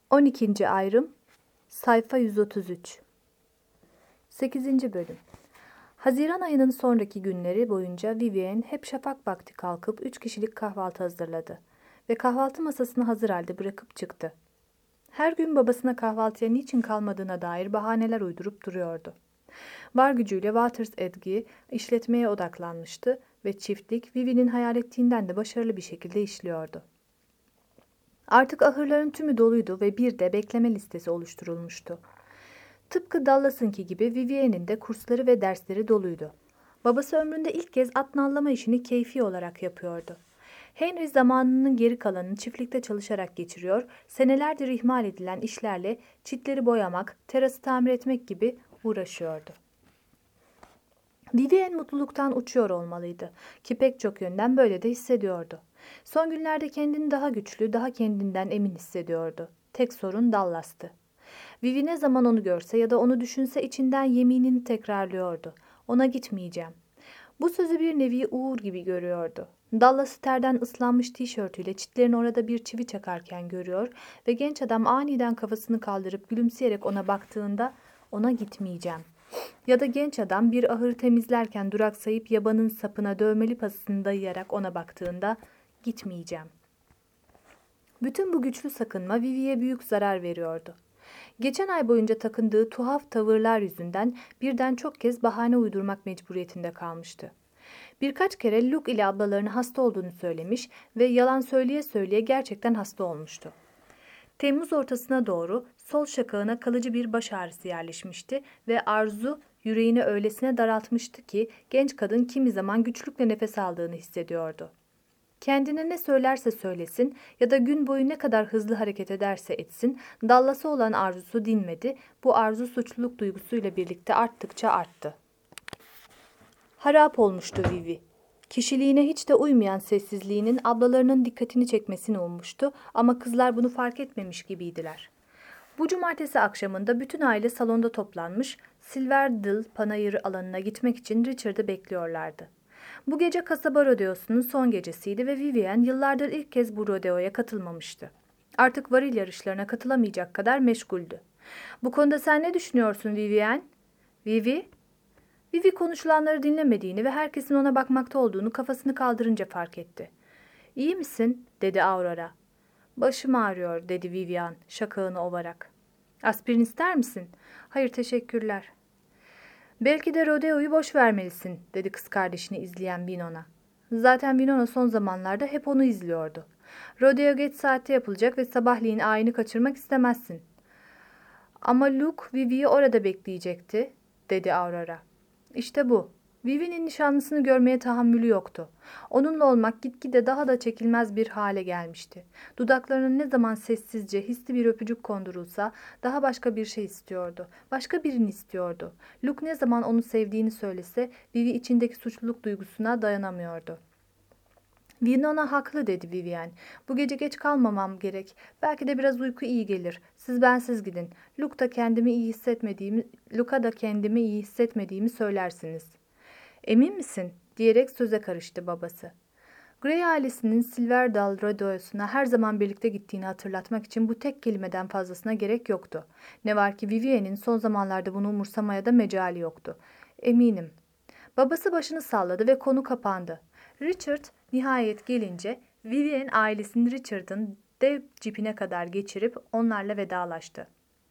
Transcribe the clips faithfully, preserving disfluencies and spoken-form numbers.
on ikinci ayrım, sayfa yüz otuz üç. sekizinci bölüm. Haziran ayının sonraki günleri boyunca Vivian hep şafak vakti kalkıp üç kişilik kahvaltı hazırladı ve kahvaltı masasını hazır halde bırakıp çıktı. Her gün babasına kahvaltıya niçin kalmadığına dair bahaneler uydurup duruyordu. Var gücüyle Waters Edge'i işletmeye odaklanmıştı ve çiftlik Vivi'nin hayal ettiğinden de başarılı bir şekilde işliyordu. Artık ahırların tümü doluydu ve bir de bekleme listesi oluşturulmuştu. Tıpkı Dallas'ınki gibi Vivienne'in de kursları ve dersleri doluydu. Babası ömründe ilk kez at nallama işini keyfi olarak yapıyordu. Henry zamanının geri kalanını çiftlikte çalışarak geçiriyor, senelerdir ihmal edilen işlerle çitleri boyamak, terası tamir etmek gibi uğraşıyordu. Vivienne mutluluktan uçuyor olmalıydı ki pek çok yönden böyle de hissediyordu. Son günlerde kendini daha güçlü, daha kendinden emin hissediyordu. Tek sorun Dallas'tı. Vivi ne zaman onu görse ya da onu düşünse içinden yeminini tekrarlıyordu. Ona gitmeyeceğim. Bu sözü bir nevi uğur gibi görüyordu. Dallas'ı terden ıslanmış tişörtüyle çitlerin orada bir çivi çakarken görüyor ve genç adam aniden kafasını kaldırıp gülümseyerek ona baktığında ona gitmeyeceğim. Ya da genç adam bir ahırı temizlerken duraksayıp yabanın sapına dövmeli pasını dayayarak ona baktığında gitmeyeceğim. Bütün bu güçlü sakınma Vivi'ye büyük zarar veriyordu. Geçen ay boyunca takındığı tuhaf tavırlar yüzünden birden çok kez bahane uydurmak mecburiyetinde kalmıştı. Birkaç kere Luke ile ablalarının hasta olduğunu söylemiş ve yalan söyleye söyleye gerçekten hasta olmuştu. Temmuz ortasına doğru sol şakağına kalıcı bir baş ağrısı yerleşmişti ve arzu yüreğini öylesine daraltmıştı ki genç kadın kimi zaman güçlükle nefes aldığını hissediyordu. Kendine ne söylerse söylesin ya da gün boyu ne kadar hızlı hareket ederse etsin, Dallas'a olan arzusu dinmedi, bu arzu suçluluk duygusuyla birlikte arttıkça arttı. Harap olmuştu Vivi. Kişiliğine hiç de uymayan sessizliğinin ablalarının dikkatini çekmesini ummuştu ama kızlar bunu fark etmemiş gibiydiler. Bu cumartesi akşamında bütün aile salonda toplanmış, Silverdale panayır alanına gitmek için Richard'ı bekliyorlardı. Bu gece kasaba rodeosunun son gecesiydi ve Vivienne yıllardır ilk kez bu rodeoya katılmamıştı. Artık varil yarışlarına katılamayacak kadar meşguldü. "Bu konuda sen ne düşünüyorsun Vivienne?" "Vivi?" Vivi konuşulanları dinlemediğini ve herkesin ona bakmakta olduğunu kafasını kaldırınca fark etti. "İyi misin?" dedi Aurora. "Başım ağrıyor," dedi Vivian şakağını ovarak. "Aspirin ister misin?" "Hayır teşekkürler." "Belki de rodeoyu boş vermelisin," dedi kız kardeşini izleyen Winona. Zaten Winona son zamanlarda hep onu izliyordu. "Rodeo geç saatte yapılacak ve sabahleyin ayini kaçırmak istemezsin." "Ama Luke Vivi'yi orada bekleyecekti," dedi Aurora. İşte bu. Vivi'nin nişanlısını görmeye tahammülü yoktu. Onunla olmak gitgide daha da çekilmez bir hale gelmişti. Dudaklarına ne zaman sessizce, hisli bir öpücük kondurulsa daha başka bir şey istiyordu. Başka birini istiyordu. Luke ne zaman onu sevdiğini söylese Vivi içindeki suçluluk duygusuna dayanamıyordu. "Winona haklı," dedi Vivienne. "Bu gece geç kalmamam gerek. Belki de biraz uyku iyi gelir. Siz bensiz gidin. Luke da kendimi iyi hissetmediğimi, Luke'a da kendimi iyi hissetmediğimi söylersiniz." "Emin misin?" diyerek söze karıştı babası. Gray ailesinin Silverdale Rodeosu'na her zaman birlikte gittiğini hatırlatmak için bu tek kelimeden fazlasına gerek yoktu. Ne var ki Vivienne'in son zamanlarda bunu umursamaya da mecali yoktu. "Eminim." Babası başını salladı ve konu kapandı. Richard nihayet gelince Vivienne ailesini Richard'ın dev cipine kadar geçirip onlarla vedalaştı.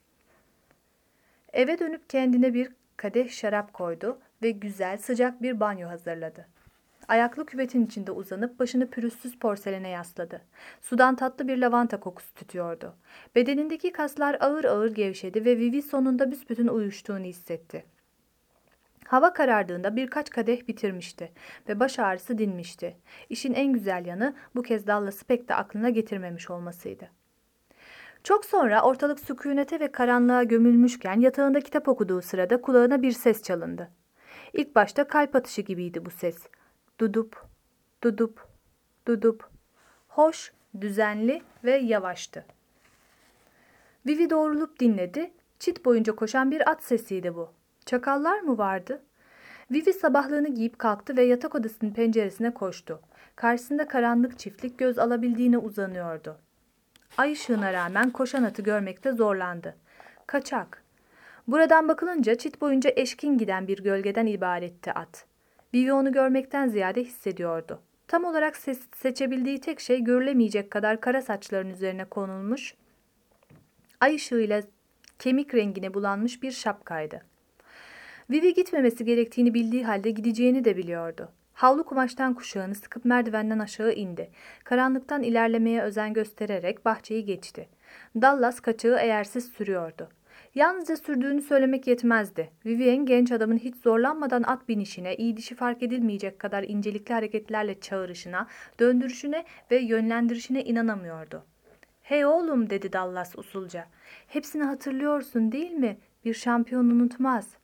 Eve dönüp kendine bir kadeh şarap koydu ve güzel sıcak bir banyo hazırladı. Ayaklı küvetin içinde uzanıp başını pürüzsüz porselene yasladı. Sudan tatlı bir lavanta kokusu tütüyordu. Bedenindeki kaslar ağır ağır gevşedi ve Vivi sonunda büsbütün uyuştuğunu hissetti. Hava karardığında birkaç kadeh bitirmişti ve baş ağrısı dinmişti. İşin en güzel yanı bu kez Dallas'ı pek de aklına getirmemiş olmasıydı. Çok sonra ortalık sükûnete ve karanlığa gömülmüşken yatağında kitap okuduğu sırada kulağına bir ses çalındı. İlk başta kalp atışı gibiydi bu ses. Dudup, dudup, dudup. Hoş, düzenli ve yavaştı. Vivi doğrulup dinledi. Çit boyunca koşan bir at sesiydi bu. Çakallar mı vardı? Vivi sabahlığını giyip kalktı ve yatak odasının penceresine koştu. Karşısında karanlık çiftlik göz alabildiğine uzanıyordu. Ay ışığına rağmen koşan atı görmekte zorlandı. Kaçak. Buradan bakılınca çit boyunca eşkin giden bir gölgeden ibaretti at. Vivi onu görmekten ziyade hissediyordu. Tam olarak ses- seçebildiği tek şey görülemeyecek kadar kara saçların üzerine konulmuş, ay ışığıyla kemik rengine bulanmış bir şapkaydı. Vivi gitmemesi gerektiğini bildiği halde gideceğini de biliyordu. Havlu kumaştan kuşağını sıkıp merdivenden aşağı indi. Karanlıktan ilerlemeye özen göstererek bahçeyi geçti. Dallas kaçağı eğersiz sürüyordu. Yalnızca sürdüğünü söylemek yetmezdi. Vivien genç adamın hiç zorlanmadan at binişine, iyi dişi fark edilmeyecek kadar incelikli hareketlerle çağırışına, döndürüşüne ve yönlendirişine inanamıyordu. "Hey oğlum," dedi Dallas usulca. "Hepsini hatırlıyorsun değil mi? Bir şampiyon unutmaz."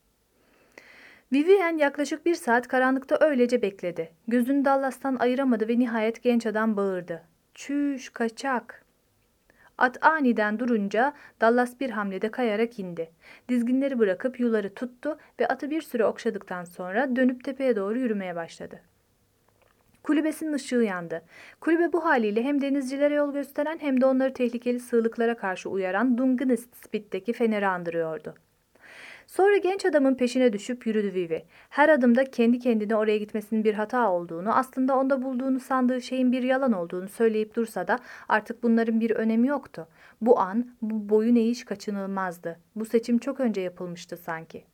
Vivien yaklaşık bir saat karanlıkta öylece bekledi. Gözünü Dallas'tan ayıramadı ve nihayet genç adam bağırdı. "Çüş, kaçak!" At aniden durunca Dallas bir hamlede kayarak indi. Dizginleri bırakıp yuları tuttu ve atı bir süre okşadıktan sonra dönüp tepeye doğru yürümeye başladı. Kulübesinin ışığı yandı. Kulübe bu haliyle hem denizcilere yol gösteren hem de onları tehlikeli sığlıklara karşı uyaran Dungeness Spit'teki feneri andırıyordu. Sonra genç adamın peşine düşüp yürüdü Vivi. Her adımda kendi kendine oraya gitmesinin bir hata olduğunu, aslında onda bulduğunu sandığı şeyin bir yalan olduğunu söyleyip dursa da artık bunların bir önemi yoktu. Bu an, bu boyun eğiş kaçınılmazdı. Bu seçim çok önce yapılmıştı sanki.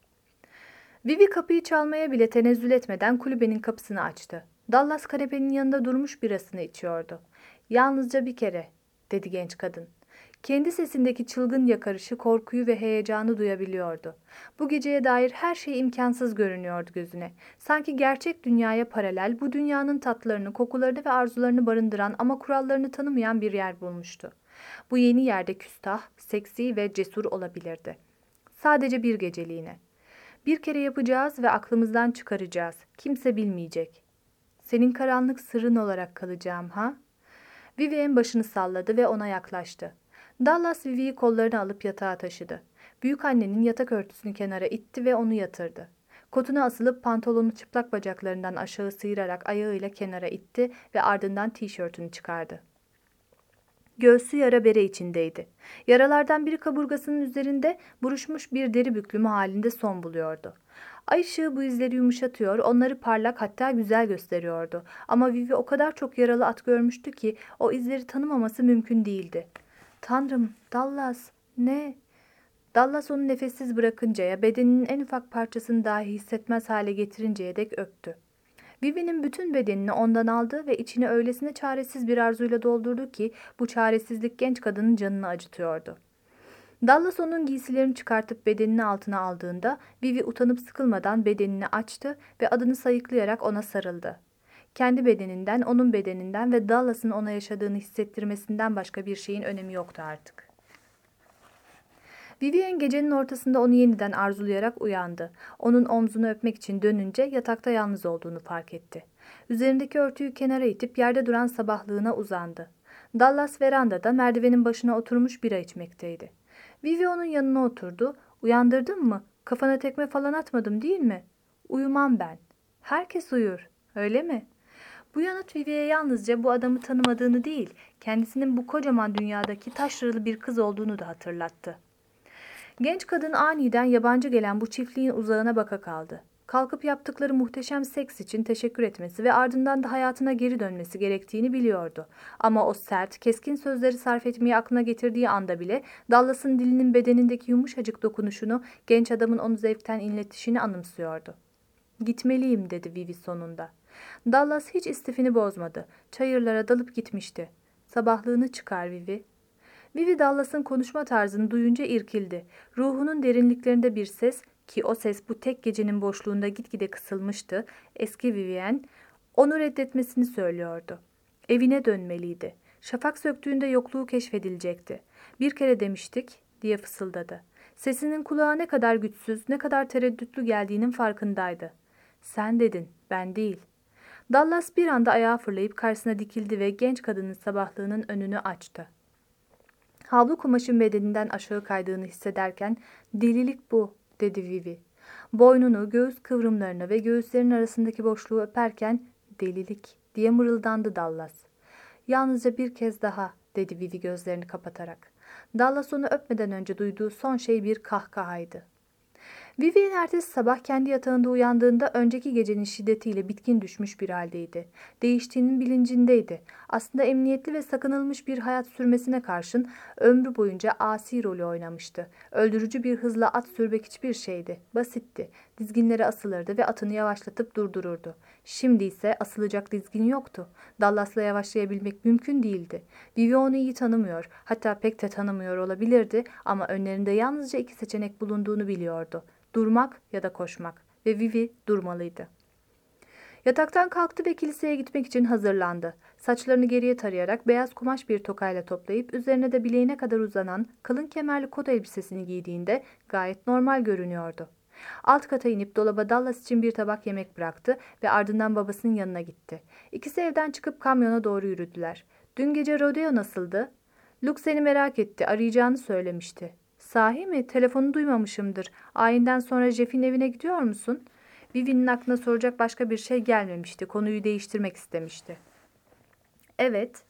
Vivi kapıyı çalmaya bile tenezzül etmeden kulübenin kapısını açtı. Dallas kanepenin yanında durmuş birasını içiyordu. "Yalnızca bir kere," dedi genç kadın. Kendi sesindeki çılgın yakarışı korkuyu ve heyecanı duyabiliyordu. Bu geceye dair her şey imkansız görünüyordu gözüne. Sanki gerçek dünyaya paralel, bu dünyanın tatlarını, kokularını ve arzularını barındıran ama kurallarını tanımayan bir yer bulmuştu. Bu yeni yerde küstah, seksi ve cesur olabilirdi. Sadece bir geceliğine. Bir kere yapacağız ve aklımızdan çıkaracağız. Kimse bilmeyecek. Senin karanlık sırrın olarak kalacağım, ha? Vivien başını salladı ve ona yaklaştı. Dallas Vivi'yi kollarına alıp yatağa taşıdı. Büyükannenin yatak örtüsünü kenara itti ve onu yatırdı. Kotuna asılıp pantolonu çıplak bacaklarından aşağı sıyırarak ayağıyla kenara itti ve ardından tişörtünü çıkardı. Göğsü yara bere içindeydi. Yaralardan biri kaburgasının üzerinde buruşmuş bir deri büklümü halinde son buluyordu. Ay ışığı bu izleri yumuşatıyor, onları parlak hatta güzel gösteriyordu. Ama Vivi o kadar çok yaralı at görmüştü ki o izleri tanımaması mümkün değildi. "Tanrım, Dallas, ne?" Dallas onu nefessiz bırakıncaya, bedeninin en ufak parçasını dahi hissetmez hale getirinceye dek öptü. Vivi'nin bütün bedenini ondan aldı ve içini öylesine çaresiz bir arzuyla doldurdu ki bu çaresizlik genç kadının canını acıtıyordu. Dallas onun giysilerini çıkartıp bedenini altına aldığında Vivi utanıp sıkılmadan bedenini açtı ve adını sayıklayarak ona sarıldı. Kendi bedeninden, onun bedeninden ve Dallas'ın ona yaşadığını hissettirmesinden başka bir şeyin önemi yoktu artık. Vivien gecenin ortasında onu yeniden arzulayarak uyandı. Onun omzunu öpmek için dönünce yatakta yalnız olduğunu fark etti. Üzerindeki örtüyü kenara itip yerde duran sabahlığına uzandı. Dallas verandada merdivenin başına oturmuş bira içmekteydi. Vivi onun yanına oturdu. "Uyandırdın mı? Kafana tekme falan atmadım değil mi?" "Uyumam ben." "Herkes uyur, öyle mi?" Bu yanıt Vivi'ye yalnızca bu adamı tanımadığını değil, kendisinin bu kocaman dünyadaki taşralı bir kız olduğunu da hatırlattı. Genç kadın aniden yabancı gelen bu çiftliğin uzağına baka kaldı. Kalkıp yaptıkları muhteşem seks için teşekkür etmesi ve ardından da hayatına geri dönmesi gerektiğini biliyordu. Ama o sert, keskin sözleri sarf etmeyi aklına getirdiği anda bile Dallas'ın dilinin bedenindeki yumuşacık dokunuşunu, genç adamın onu zevkten inletişini anımsıyordu. "Gitmeliyim," dedi Vivi sonunda. Dallas hiç istifini bozmadı. Çayırlara dalıp gitmişti. "Sabahlığını çıkar Vivi." Vivi Dallas'ın konuşma tarzını duyunca irkildi. Ruhunun derinliklerinde bir ses, ki o ses bu tek gecenin boşluğunda gitgide kısılmıştı, eski Vivien, onu reddetmesini söylüyordu. Evine dönmeliydi. Şafak söktüğünde yokluğu keşfedilecekti. "Bir kere demiştik," diye fısıldadı. Sesinin kulağa ne kadar güçsüz, ne kadar tereddütlü geldiğinin farkındaydı. "Sen dedin, ben değil." Dallas bir anda ayağa fırlayıp karşısına dikildi ve genç kadının sabahlığının önünü açtı. Havlu kumaşın bedeninden aşağı kaydığını hissederken "Delilik bu," dedi Vivi. Boynunu, göğüs kıvrımlarını ve göğüslerin arasındaki boşluğu öperken "Delilik," diye mırıldandı Dallas. "Yalnızca bir kez daha," dedi Vivi gözlerini kapatarak. Dallas onu öpmeden önce duyduğu son şey bir kahkahaydı. Vivian ertesi sabah kendi yatağında uyandığında önceki gecenin şiddetiyle bitkin düşmüş bir haldeydi. Değiştiğinin bilincindeydi. Aslında emniyetli ve sakınılmış bir hayat sürmesine karşın ömrü boyunca asi rolü oynamıştı. Öldürücü bir hızla at sürmek hiçbir şeydi. Basitti. Dizginlere asılırdı ve atını yavaşlatıp durdururdu. Şimdi ise asılacak dizgin yoktu. Dallas'la yavaşlayabilmek mümkün değildi. Vivi onu iyi tanımıyor, hatta pek de tanımıyor olabilirdi ama önlerinde yalnızca iki seçenek bulunduğunu biliyordu. Durmak ya da koşmak ve Vivi durmalıydı. Yataktan kalktı ve kiliseye gitmek için hazırlandı. Saçlarını geriye tarayarak beyaz kumaş bir tokayla toplayıp üzerine de bileğine kadar uzanan kalın kemerli kot elbisesini giydiğinde gayet normal görünüyordu. Alt kata inip dolaba Dallas için bir tabak yemek bıraktı ve ardından babasının yanına gitti. İkisi evden çıkıp kamyona doğru yürüdüler. Dün gece rodeo nasıldı? Luke seni merak etti, arayacağını söylemişti. Sahi mi? Telefonu duymamışımdır. Ayinden sonra Jeff'in evine gidiyor musun? Vivi'nin aklına soracak başka bir şey gelmemişti. Konuyu değiştirmek istemişti. Evet.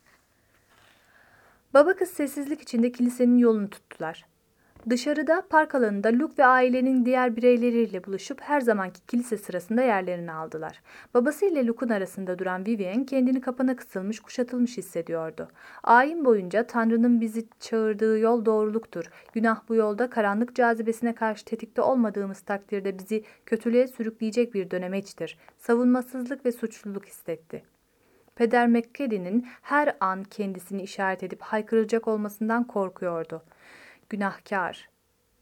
Baba kız sessizlik içinde kilisenin yolunu tuttular. Dışarıda park alanında Luke ve ailenin diğer bireyleriyle buluşup her zamanki kilise sırasında yerlerini aldılar. Babası ile Luke'un arasında duran Vivian kendini kapana kısılmış, kuşatılmış hissediyordu. Ayin boyunca Tanrı'nın bizi çağırdığı yol doğruluktur. Günah bu yolda karanlık cazibesine karşı tetikte olmadığımız takdirde bizi kötülüğe sürükleyecek bir dönemeçtir. Savunmasızlık ve suçluluk hissetti. Peder McCready'nin her an kendisini işaret edip haykıracak olmasından korkuyordu. Günahkar.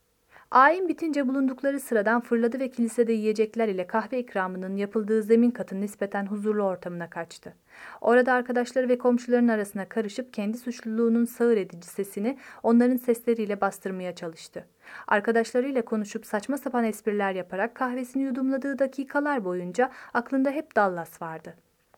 Ayin bitince bulundukları sıradan fırladı ve kilisede yiyecekler ile kahve ikramının yapıldığı zemin katının nispeten huzurlu ortamına kaçtı. Orada arkadaşları ve komşuların arasına karışıp kendi suçluluğunun sağır edici sesini onların sesleriyle bastırmaya çalıştı. Arkadaşlarıyla konuşup saçma sapan espriler yaparak kahvesini yudumladığı dakikalar boyunca aklında hep Dallas vardı.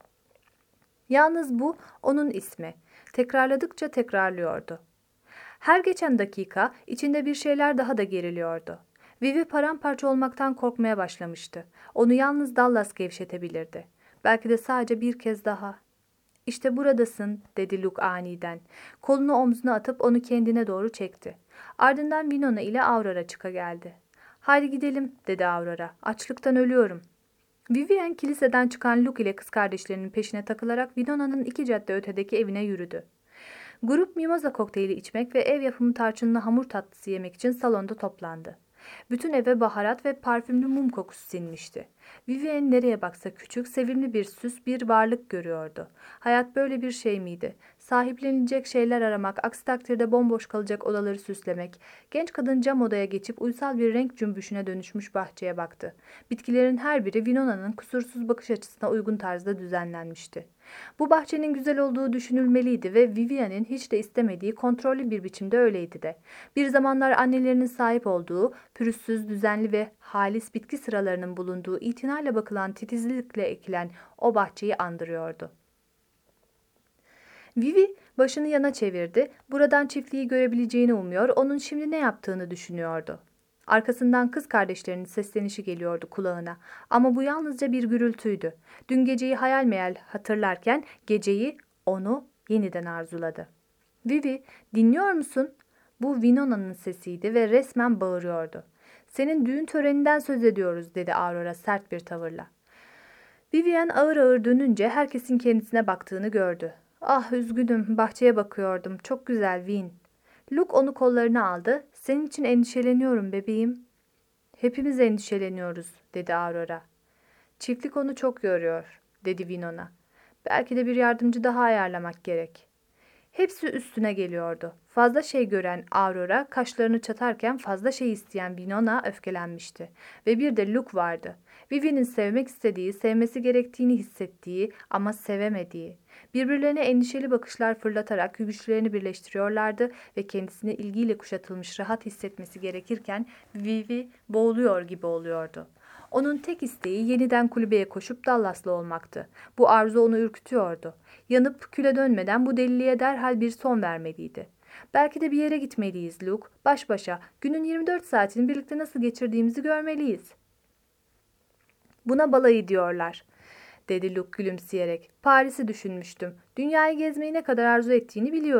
Yalnız bu onun ismi. Tekrarladıkça tekrarlıyordu. Her geçen dakika içinde bir şeyler daha da geriliyordu. Vivi paramparça olmaktan korkmaya başlamıştı. Onu yalnız Dallas gevşetebilirdi. Belki de sadece bir kez daha. "İşte buradasın," dedi Luke aniden. Kolunu omzuna atıp onu kendine doğru çekti. Ardından Winona ile Aurora çıka geldi. "Haydi gidelim," dedi Aurora. "Açlıktan ölüyorum." Vivian kiliseden çıkan Luke ile kız kardeşlerinin peşine takılarak Winona'nın iki cadde ötedeki evine yürüdü. Grup mimoza kokteyli içmek ve ev yapımı tarçınlı hamur tatlısı yemek için salonda toplandı. Bütün eve baharat ve parfümlü mum kokusu sinmişti. Vivian nereye baksa küçük, sevimli bir süs, bir varlık görüyordu. Hayat böyle bir şey miydi? Sahiplenilecek şeyler aramak, aksi takdirde bomboş kalacak odaları süslemek. Genç kadın cam odaya geçip uysal bir renk cümbüşüne dönüşmüş bahçeye baktı. Bitkilerin her biri Winona'nın kusursuz bakış açısına uygun tarzda düzenlenmişti. Bu bahçenin güzel olduğu düşünülmeliydi ve Vivian'in hiç de istemediği kontrollü bir biçimde öyleydi de. Bir zamanlar annelerinin sahip olduğu, pürüzsüz, düzenli ve halis bitki sıralarının bulunduğu itinayla bakılan titizlikle ekilen o bahçeyi andırıyordu. Vivi başını yana çevirdi. Buradan çiftliği görebileceğini umuyor, onun şimdi ne yaptığını düşünüyordu. Arkasından kız kardeşlerinin seslenişi geliyordu kulağına. Ama bu yalnızca bir gürültüydü. Dün geceyi hayal meyal hatırlarken geceyi, onu yeniden arzuladı. "Vivi, dinliyor musun?" Bu Winona'nın sesiydi ve resmen bağırıyordu. "Senin düğün töreninden söz ediyoruz," dedi Aurora sert bir tavırla. Vivian ağır ağır dönünce herkesin kendisine baktığını gördü. "Ah, üzgünüm, bahçeye bakıyordum. Çok güzel Vin." Luke onu kollarına aldı. "Senin için endişeleniyorum bebeğim." "Hepimiz endişeleniyoruz," dedi Aurora. "Çiftlik onu çok yoruyor," dedi Winona. "Belki de bir yardımcı daha ayarlamak gerek." Hepsi üstüne geliyordu. Fazla şey gören Aurora kaşlarını çatarken fazla şey isteyen Winona öfkelenmişti. Ve bir de Luke vardı. Vivi'nin sevmek istediği, sevmesi gerektiğini hissettiği ama sevemediği. Birbirlerine endişeli bakışlar fırlatarak güçlerini birleştiriyorlardı ve kendisini ilgiyle kuşatılmış rahat hissetmesi gerekirken Vivi boğuluyor gibi oluyordu. Onun tek isteği yeniden kulübeye koşup Dallas'la olmaktı. Bu arzu onu ürkütüyordu. Yanıp küle dönmeden bu deliliğe derhal bir son vermeliydi. "Belki de bir yere gitmeliyiz Luke. Baş başa günün yirmi dört saatini birlikte nasıl geçirdiğimizi görmeliyiz." "Buna balayı diyorlar," dedi Luke gülümseyerek. "Paris'i düşünmüştüm. Dünyayı gezmeyi ne kadar arzu ettiğini biliyorum."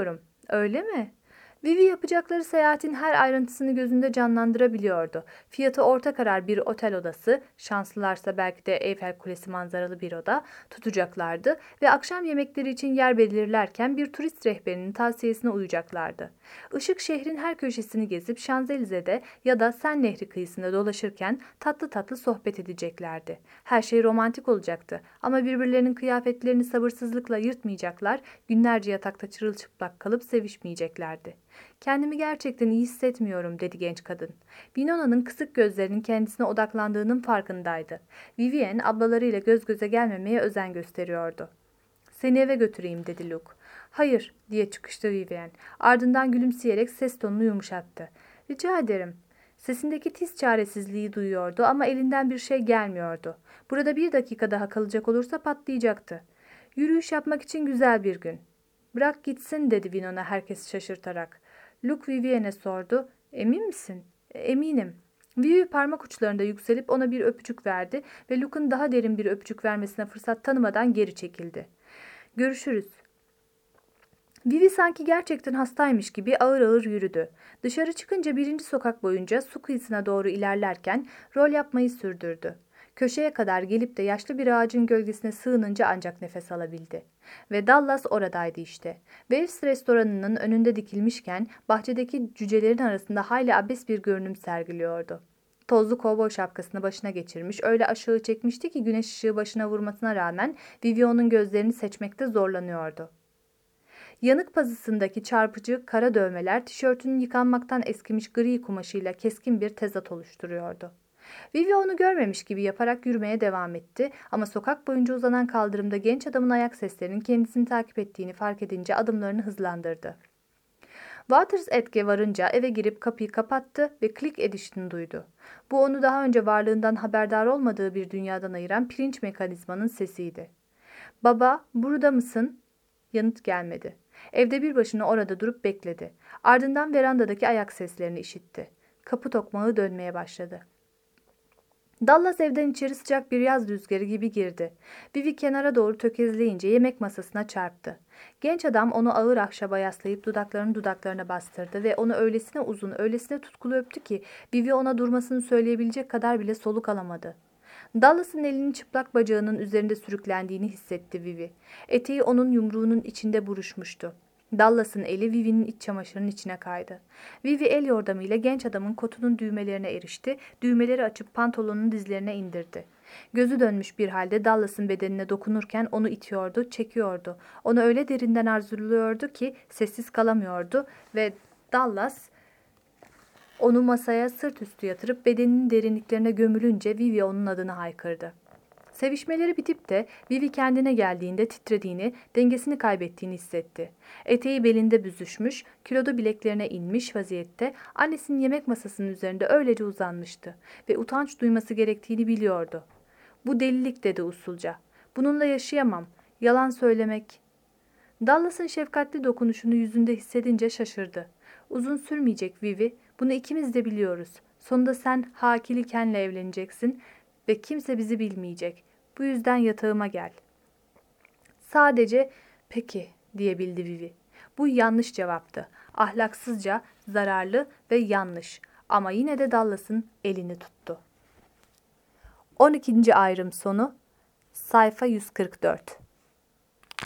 Öyle mi? Vivi yapacakları seyahatin her ayrıntısını gözünde canlandırabiliyordu. Fiyatı orta karar bir otel odası, şanslılarsa belki de Eyfel Kulesi manzaralı bir oda tutacaklardı ve akşam yemekleri için yer belirlerken bir turist rehberinin tavsiyesine uyacaklardı. Işık şehrin her köşesini gezip Şanzelize'de ya da Sen Nehri kıyısında dolaşırken tatlı tatlı sohbet edeceklerdi. Her şey romantik olacaktı ama birbirlerinin kıyafetlerini sabırsızlıkla yırtmayacaklar, günlerce yatakta çırılçıplak kalıp sevişmeyeceklerdi. "Kendimi gerçekten iyi hissetmiyorum," dedi genç kadın. Winona'nın kısık gözlerinin kendisine odaklandığının farkındaydı. Vivienne ablalarıyla göz göze gelmemeye özen gösteriyordu. "Seni eve götüreyim," dedi Luke. "Hayır," diye çıkıştı Vivienne. Ardından gülümseyerek ses tonunu yumuşattı. "Rica ederim." Sesindeki tiz çaresizliği duyuyordu ama elinden bir şey gelmiyordu. Burada bir dakika daha kalacak olursa patlayacaktı. "Yürüyüş yapmak için güzel bir gün." "Bırak gitsin," dedi Winona herkesi şaşırtarak. Luke Vivienne'e sordu. "Emin misin?" "Eminim." Vivi parmak uçlarında yükselip ona bir öpücük verdi ve Luke'un daha derin bir öpücük vermesine fırsat tanımadan geri çekildi. "Görüşürüz." Vivi sanki gerçekten hastaymış gibi ağır ağır yürüdü. Dışarı çıkınca birinci sokak boyunca su kıyısına doğru ilerlerken rol yapmayı sürdürdü. Köşeye kadar gelip de yaşlı bir ağacın gölgesine sığınınca ancak nefes alabildi. Ve Dallas oradaydı işte. Waves restoranının önünde dikilmişken bahçedeki cücelerin arasında hayli abes bir görünüm sergiliyordu. Tozlu kovboy şapkasını başına geçirmiş, öyle aşağı çekmişti ki güneş ışığı başına vurmasına rağmen Vivi onun gözlerini seçmekte zorlanıyordu. Yanık pazısındaki çarpıcı kara dövmeler tişörtünün yıkanmaktan eskimiş gri kumaşıyla keskin bir tezat oluşturuyordu. Vivi onu görmemiş gibi yaparak yürümeye devam etti ama sokak boyunca uzanan kaldırımda genç adamın ayak seslerinin kendisini takip ettiğini fark edince adımlarını hızlandırdı. Waters Edge'e varınca eve girip kapıyı kapattı ve click edişini duydu. Bu onu daha önce varlığından haberdar olmadığı bir dünyadan ayıran pirinç mekanizmanın sesiydi. "Baba, burada mısın?" Yanıt gelmedi. Evde bir başına orada durup bekledi. Ardından verandadaki ayak seslerini işitti. Kapı tokmağı dönmeye başladı. Dallas evden içeri sıcak bir yaz rüzgarı gibi girdi. Vivi kenara doğru tökezleyince yemek masasına çarptı. Genç adam onu ağır ahşaba yaslayıp dudaklarını dudaklarına bastırdı ve onu öylesine uzun, öylesine tutkulu öptü ki Vivi ona durmasını söyleyebilecek kadar bile soluk alamadı. Dallas'ın elinin çıplak bacağının üzerinde sürüklendiğini hissetti Vivi. Eteği onun yumruğunun içinde buruşmuştu. Dallas'ın eli Vivi'nin iç çamaşırının içine kaydı. Vivi el yordamıyla genç adamın kotunun düğmelerine erişti, düğmeleri açıp pantolonun dizlerine indirdi. Gözü dönmüş bir halde Dallas'ın bedenine dokunurken onu itiyordu, çekiyordu. Onu öyle derinden arzuluyordu ki sessiz kalamıyordu ve Dallas onu masaya sırt üstü yatırıp bedeninin derinliklerine gömülünce Vivi onun adını haykırdı. Sevişmeleri bitip de Vivi kendine geldiğinde titrediğini, dengesini kaybettiğini hissetti. Eteği belinde büzüşmüş, kilodu bileklerine inmiş vaziyette annesinin yemek masasının üzerinde öylece uzanmıştı ve utanç duyması gerektiğini biliyordu. "Bu delilik," dedi usulca. "Bununla yaşayamam. Yalan söylemek." Dallas'ın şefkatli dokunuşunu yüzünde hissedince şaşırdı. "Uzun sürmeyecek Vivi. Bunu ikimiz de biliyoruz. Sonunda sen Hakili Ken'le evleneceksin ve kimse bizi bilmeyecek. Bu yüzden yatağıma gel." Sadece "peki," diyebildi Vivi. Bu yanlış cevaptı. Ahlaksızca, zararlı ve yanlış. Ama yine de Dallas'ın elini tuttu. on ikinci ayrım sonu, sayfa yüz kırk dört.